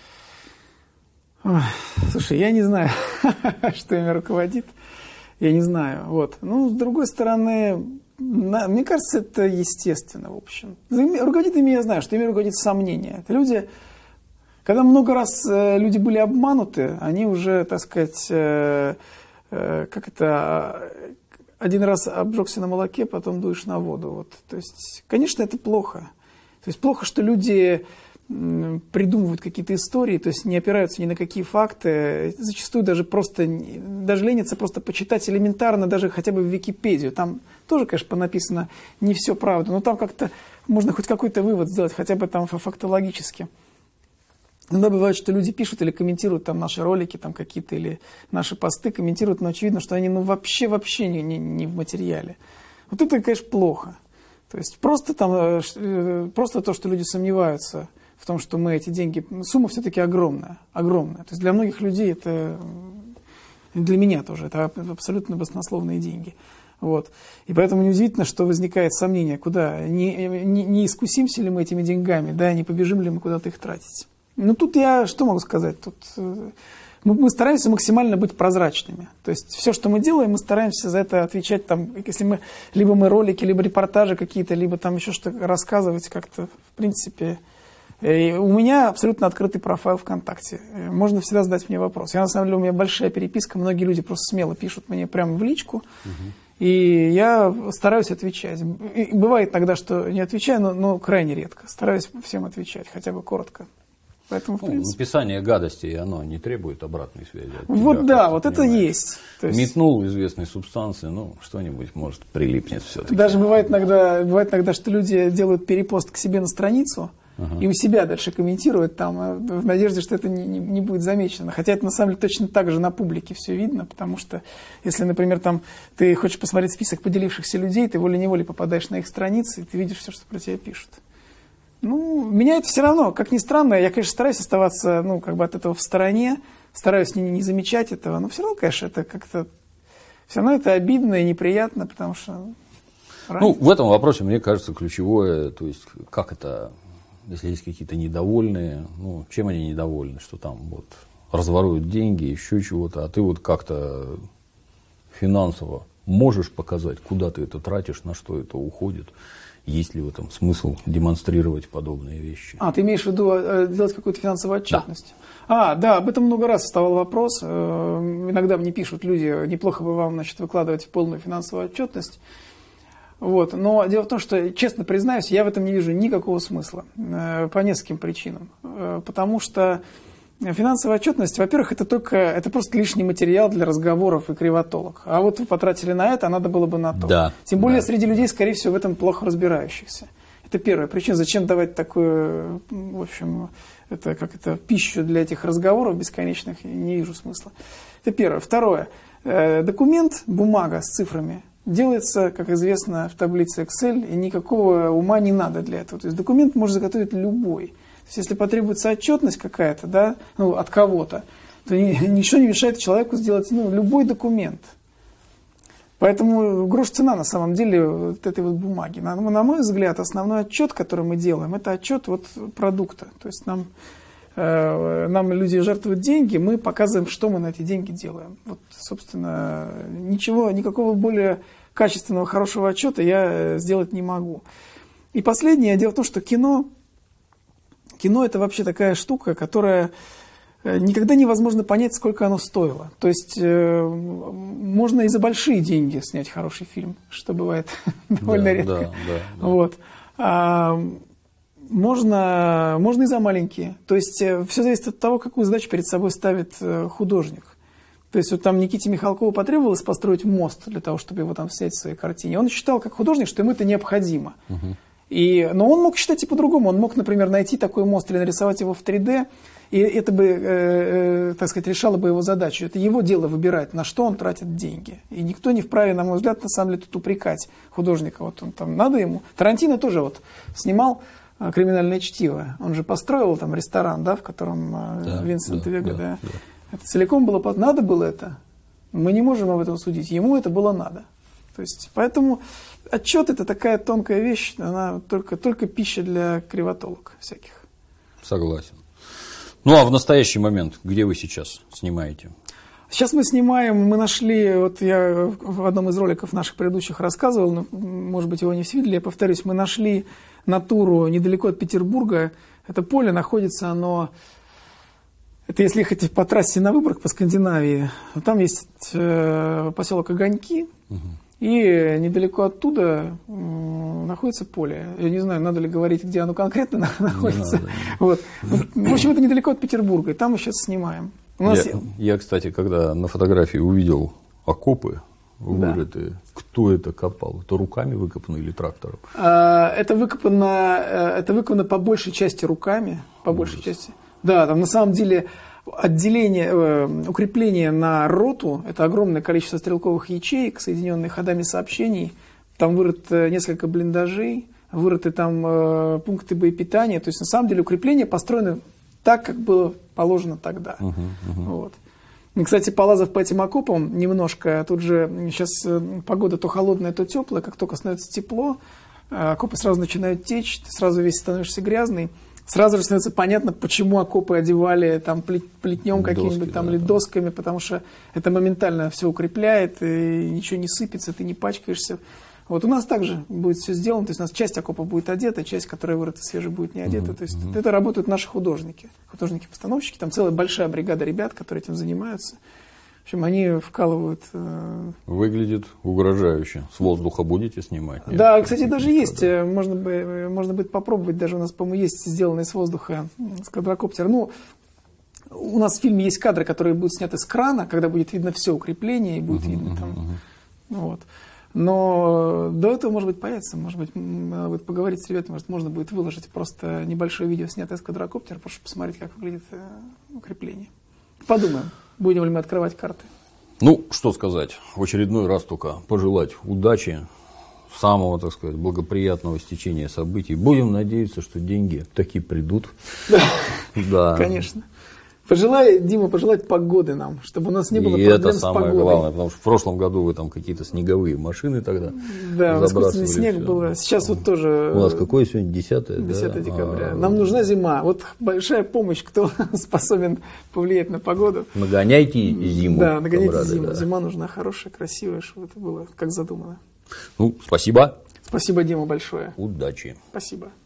Ой, слушай, я не знаю, что ими руководит. Я не знаю. Вот. Ну, с другой стороны, на, мне кажется, это естественно, в общем. Руководит ими, я знаю, что ими руководит сомнение. Это люди, когда много раз э, люди были обмануты, они уже, так сказать, э, э, как это, один раз обжегся на молоке, потом дуешь на воду. Вот. То есть, конечно, это плохо. То есть, плохо, что люди придумывают какие-то истории, то есть не опираются ни на какие факты, зачастую даже просто, даже ленятся просто почитать элементарно, даже хотя бы в Википедию. Там тоже, конечно, понаписано не все правда, но там как-то можно хоть какой-то вывод сделать, хотя бы там фактологически. Иногда бывает, что люди пишут или комментируют там наши ролики там какие-то, или наши посты комментируют, но очевидно, что они ну, вообще-вообще не, не, не в материале. Вот это, конечно, плохо. То есть просто, там, просто то, что люди сомневаются в том, что мы эти деньги... Сумма все-таки огромная, огромная. То есть для многих людей это... Для меня тоже. Это абсолютно баснословные деньги. Вот. И поэтому неудивительно, что возникает сомнение, куда... Не, не, не искусимся ли мы этими деньгами, да, не побежим ли мы куда-то их тратить. Ну, тут я что могу сказать? Тут... Мы, мы стараемся максимально быть прозрачными. То есть все, что мы делаем, мы стараемся за это отвечать. Там, если мы, либо мы ролики, либо репортажи какие-то, либо там еще что-то рассказывать как-то, в принципе... И у меня абсолютно открытый профайл ВКонтакте. Можно всегда задать мне вопрос. Я, на самом деле, у меня большая переписка. Многие люди просто смело пишут мне прямо в личку. Угу. И я стараюсь отвечать. И бывает иногда, что не отвечаю, но, но крайне редко. Стараюсь всем отвечать, хотя бы коротко. Поэтому, в ну, принципе... Написание гадости, оно не требует обратной связи от Вот тебя, да, вот это есть. То есть... Метнул известной субстанции, ну, что-нибудь, может, прилипнет все-таки. Даже бывает иногда, бывает иногда, что люди делают перепост к себе на страницу, ага. и у себя дальше комментируют там, в надежде, что это не, не, не будет замечено. Хотя это, на самом деле, точно так же на публике все видно, потому что, если, например, там, ты хочешь посмотреть список поделившихся людей, ты волей-неволей попадаешь на их страницы, и ты видишь все, что про тебя пишут. Ну, меня это все равно, как ни странно, я, конечно, стараюсь оставаться, ну, как бы от этого в стороне, стараюсь не, не замечать этого, но все равно, конечно, это как-то, все равно это обидно и неприятно, потому что... Ну, в этом вопросе, мне кажется, ключевое, то есть, как это, если есть какие-то недовольные, ну, чем они недовольны, что там вот разворуют деньги, еще чего-то, а ты вот как-то финансово можешь показать, куда ты это тратишь, на что это уходит. Есть ли в этом смысл демонстрировать подобные вещи? А, ты имеешь в виду э, делать какую-то финансовую отчетность? Да. А, да, об этом много раз вставал вопрос. Э, иногда мне пишут люди, неплохо бы вам, значит, выкладывать полную финансовую отчетность. Вот. Но дело в том, что, честно признаюсь, я в этом не вижу никакого смысла. Э, по нескольким причинам. Э, потому что финансовая отчетность, во-первых, это только это просто лишний материал для разговоров и кривотолок. А вот вы потратили на это, а надо было бы на то. Да, Тем более да. среди людей, скорее всего, в этом плохо разбирающихся. Это первая причина. Зачем давать такую, в общем, это, как это, пищу для этих разговоров бесконечных, не вижу смысла. Это первое. Второе. Документ, бумага с цифрами, делается, как известно, в таблице Excel, и никакого ума не надо для этого. То есть документ может заготовить любой. То есть, если потребуется отчетность какая-то, да, ну, от кого-то, то ничего не мешает человеку сделать ну, любой документ. Поэтому грош цена на самом деле вот этой вот бумаги. На, на мой взгляд, основной отчет, который мы делаем, это отчет вот продукта. То есть нам, э, нам люди жертвуют деньги, мы показываем, что мы на эти деньги делаем. Вот, собственно, ничего, никакого более качественного, хорошего отчета я сделать не могу. И последнее, дело в том, что кино... Кино – это вообще такая штука, которая никогда невозможно понять, сколько оно стоило. То есть э, можно и за большие деньги снять хороший фильм, что бывает довольно да, редко. Да, да, да. Вот. А, Можно, можно и за маленькие. То есть все зависит от того, какую задачу перед собой ставит художник. То есть вот там Никите Михалкову потребовалось построить мост для того, чтобы его там снять в своей картине. Он считал как художник, что ему это необходимо. Угу. И, но он мог считать и по-другому. Он мог, например, найти такой мост или нарисовать его в три дэ, и это бы, э, э, так сказать, решало бы его задачу. Это его дело выбирать, на что он тратит деньги. И никто не вправе, на мой взгляд, на самом деле тут упрекать художника. Вот он там, надо ему. Тарантино тоже вот снимал э, «Криминальное чтиво». Он же построил там ресторан, да, в котором э, да, Винсент да, Вега, да, да. да. Это целиком было, надо было это. Мы не можем об этом судить. Ему это было надо. То есть, поэтому отчет — это такая тонкая вещь, она только, только пища для кривотолок всяких. Согласен. Ну, а в настоящий момент, где вы сейчас снимаете? Сейчас мы снимаем, мы нашли, вот я в одном из роликов наших предыдущих рассказывал, но, может быть, его не все видели, я повторюсь, мы нашли натуру недалеко от Петербурга. Это поле находится, оно, это если ехать по трассе на Выборг, по Скандинавии, там есть э, поселок Огоньки, угу. И недалеко оттуда находится поле. Я не знаю, надо ли говорить, где оно конкретно находится. Надо, вот. В общем, это недалеко от Петербурга, и там мы сейчас снимаем. У нас... я, я, кстати, когда на фотографии увидел окопы, вырытые, да. Кто это копал? Это руками выкопано или трактором? А, это, выкопано, это выкопано по большей части руками. По Ужас. большей части. Да, там на самом деле... Отделение, э, укрепление на роту, это огромное количество стрелковых ячеек, соединенных ходами сообщений. Там вырыто несколько блиндажей, вырыты там э, пункты боепитания. То есть, на самом деле, укрепления построены так, как было положено тогда. Uh-huh, uh-huh. Вот. И, кстати, полазав по этим окопам немножко, тут же сейчас погода то холодная, то теплая, как только становится тепло, окопы сразу начинают течь, ты сразу весь становишься грязный. Сразу же становится понятно, почему окопы одевали там плетнем каким-нибудь там, да, или досками, потому что это моментально все укрепляет, и ничего не сыпется, ты не пачкаешься. Вот у нас также будет все сделано, то есть у нас часть окопа будет одета, часть, которая вырыта свежей, будет не одета. Uh-huh, то есть uh-huh. это работают наши художники, художники-постановщики, там целая большая бригада ребят, которые этим занимаются. В общем, они вкалывают. Выглядит угрожающе. С воздуха будете снимать? Нет? Да, кстати, даже есть. Да. Можно, бы, можно будет попробовать. Даже у нас, по-моему, есть сделанный с воздуха с квадрокоптера. Ну, у нас в фильме есть кадры, которые будут сняты с крана, когда будет видно все укрепление и будет uh-huh, видно там. Uh-huh. Вот. Но до этого, может быть, появится. Может быть, надо будет поговорить с ребятами. Может, можно будет выложить просто небольшое видео, снятое с квадрокоптера, просто посмотреть, как выглядит укрепление. Подумаем. Будем ли мы открывать карты? Ну, что сказать. В очередной раз только пожелать удачи, самого, так сказать, благоприятного стечения событий. Будем надеяться, что деньги таки придут. Да, да. Конечно. Пожелай, Дима, пожелать погоды нам, чтобы у нас не было и проблем это с погодой. самое главное, потому что в прошлом году вы там какие-то снеговые машины тогда да, искусственный снег был. Сейчас вот тоже... У нас какое сегодня? десятое? десятое декабря. Нам нужна зима. Вот большая помощь, кто способен повлиять на погоду. Нагоняйте зиму. Да, нагоняйте комрады, зиму. Да. Зима нужна хорошая, красивая, чтобы это было как задумано. Ну, спасибо. Спасибо, Дима, большое. Удачи. Спасибо.